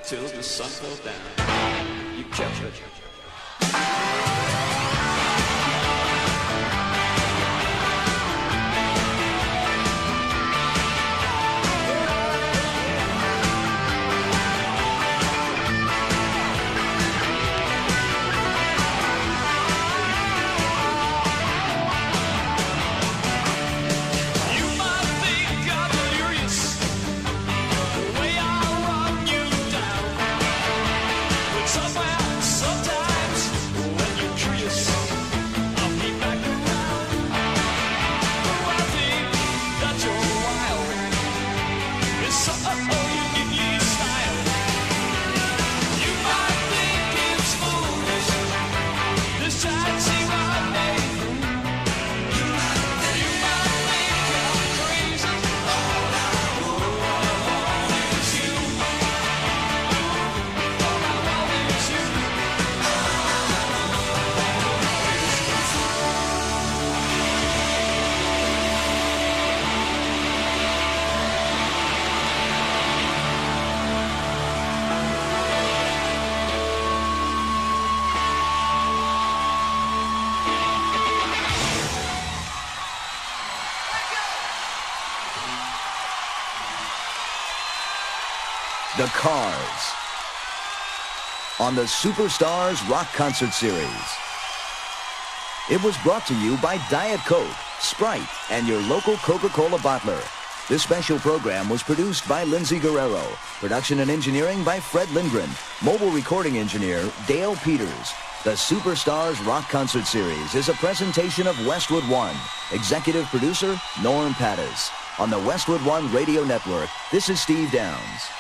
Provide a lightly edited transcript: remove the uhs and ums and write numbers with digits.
till the sun fell down. You kept it. The Cars on the Superstars Rock Concert Series. It was brought to you by Diet Coke, Sprite, and your local Coca-Cola bottler. This special program was produced by Lindsay Guerrero. Production and engineering by Fred Lindgren. Mobile recording engineer Dale Peters. The Superstars Rock Concert Series is a presentation of Westwood One. Executive producer Norm Pattis. On the Westwood One Radio Network, this is Steve Downs.